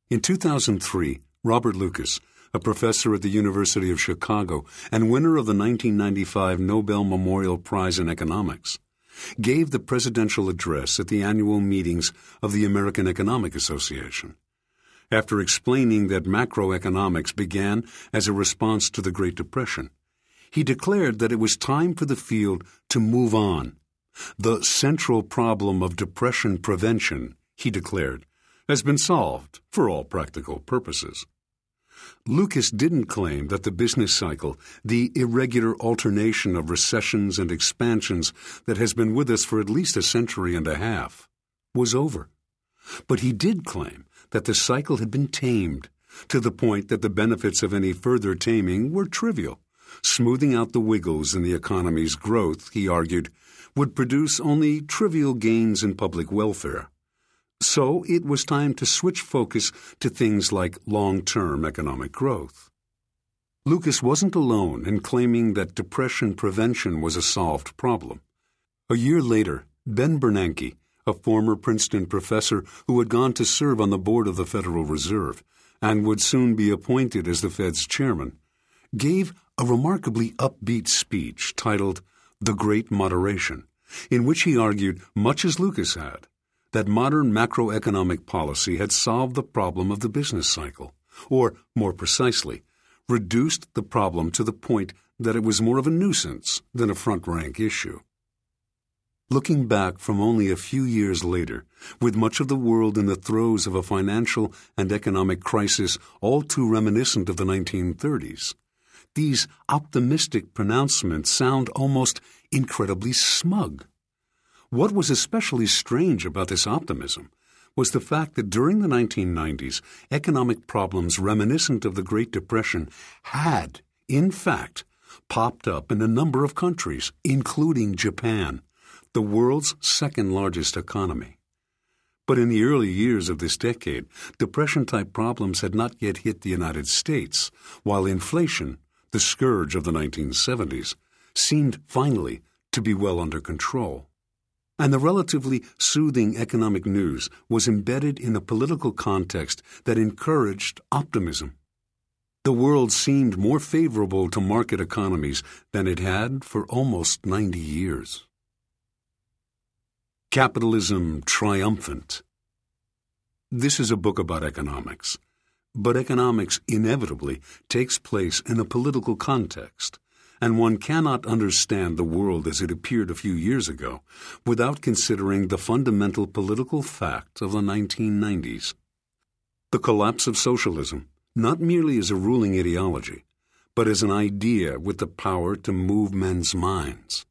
In 2003, Robert Lucas, a professor at the University of Chicago and winner of the 1995 Nobel Memorial Prize in Economics, gave the presidential address at the annual meetings of the American Economic Association. After explaining that macroeconomics began as a response to the Great Depression, he declared that it was time for the field to move on. The central problem of depression prevention, he declared, has been solved for all practical purposes. Lucas didn't claim that the business cycle, the irregular alternation of recessions and expansions that has been with us for at least a century and a half, was over. But he did claim that the cycle had been tamed, to the point that the benefits of any further taming were trivial. Smoothing out the wiggles in the economy's growth, he argued, would produce only trivial gains in public welfare. So it was time to switch focus to things like long-term economic growth. Lucas wasn't alone in claiming that depression prevention was a solved problem. A year later, Ben Bernanke, a former Princeton professor who had gone to serve on the board of the Federal Reserve and would soon be appointed as the Fed's chairman, gave a remarkably upbeat speech titled The Great Moderation, in which he argued, much as Lucas had, that modern macroeconomic policy had solved the problem of the business cycle, or, more precisely, reduced the problem to the point that it was more of a nuisance than a front-rank issue. Looking back from only a few years later, with much of the world in the throes of a financial and economic crisis all too reminiscent of the 1930s, these optimistic pronouncements sound almost incredibly smug. What was especially strange about this optimism was the fact that during the 1990s, economic problems reminiscent of the Great Depression had, in fact, popped up in a number of countries, including Japan, the world's second-largest economy. But in the early years of this decade, depression-type problems had not yet hit the United States, while inflation, the scourge of the 1970s, seemed finally to be well under control. And the relatively soothing economic news was embedded in a political context that encouraged optimism. The world seemed more favorable to market economies than it had for almost 90 years. Capitalism Triumphant. This is a book about economics, but economics inevitably takes place in a political context, and one cannot understand the world as it appeared a few years ago without considering the fundamental political fact of the 1990s. The collapse of socialism, not merely as a ruling ideology, but as an idea with the power to move men's minds.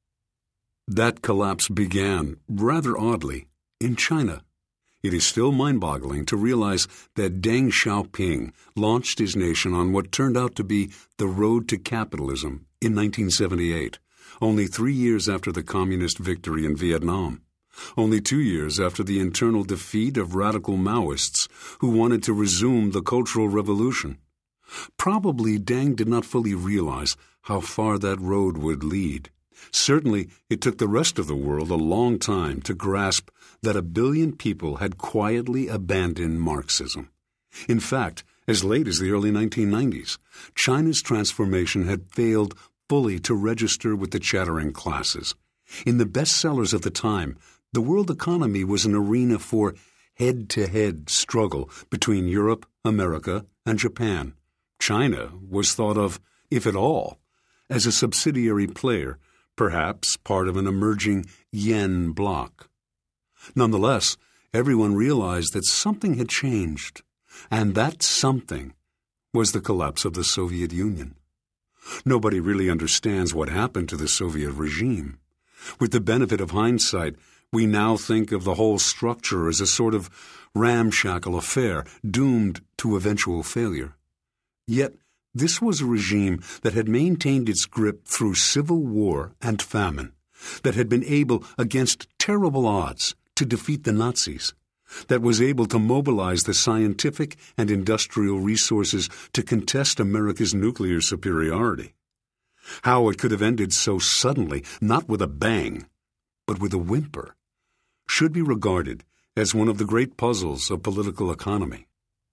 That collapse began, rather oddly, in China. It is still mind-boggling to realize that Deng Xiaoping launched his nation on what turned out to be the road to capitalism in 1978, only 3 years after the communist victory in Vietnam, only 2 years after the internal defeat of radical Maoists who wanted to resume the Cultural Revolution. Probably Deng did not fully realize how far that road would lead. Certainly, it took the rest of the world a long time to grasp that 1 billion people had quietly abandoned Marxism. In fact, as late as the early 1990s, China's transformation had failed fully to register with the chattering classes. In the bestsellers of the time, the world economy was an arena for head-to-head struggle between Europe, America, and Japan. China was thought of, if at all, as a subsidiary player, perhaps part of an emerging yen bloc. Nonetheless, everyone realized that something had changed, and that something was the collapse of the Soviet Union. Nobody really understands what happened to the Soviet regime. With the benefit of hindsight, we now think of the whole structure as a sort of ramshackle affair doomed to eventual failure. Yet, this was a regime that had maintained its grip through civil war and famine, that had been able, against terrible odds, to defeat the Nazis, that was able to mobilize the scientific and industrial resources to contest America's nuclear superiority. How it could have ended so suddenly, not with a bang, but with a whimper, should be regarded as one of the great puzzles of political economy.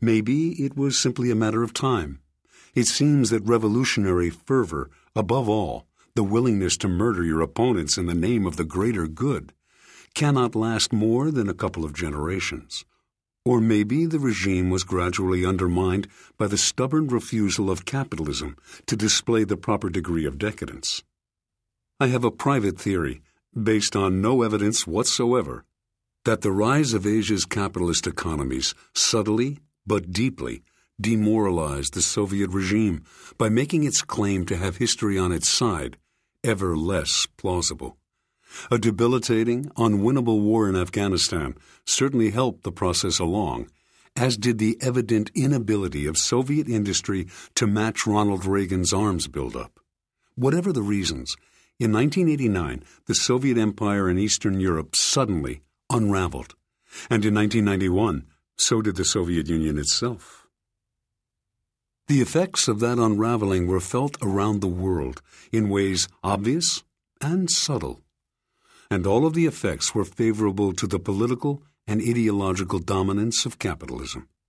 Maybe it was simply a matter of time. It seems that revolutionary fervor, above all, the willingness to murder your opponents in the name of the greater good, cannot last more than a couple of generations. Or maybe the regime was gradually undermined by the stubborn refusal of capitalism to display the proper degree of decadence. I have a private theory, based on no evidence whatsoever, that the rise of Asia's capitalist economies subtly but deeply demoralized the Soviet regime by making its claim to have history on its side ever less plausible. A debilitating, unwinnable war in Afghanistan certainly helped the process along, as did the evident inability of Soviet industry to match Ronald Reagan's arms buildup. Whatever the reasons, in 1989, the Soviet Empire in Eastern Europe suddenly unraveled, and in 1991, so did the Soviet Union itself. The effects of that unraveling were felt around the world in ways obvious and subtle, and all of the effects were favorable to the political and ideological dominance of capitalism.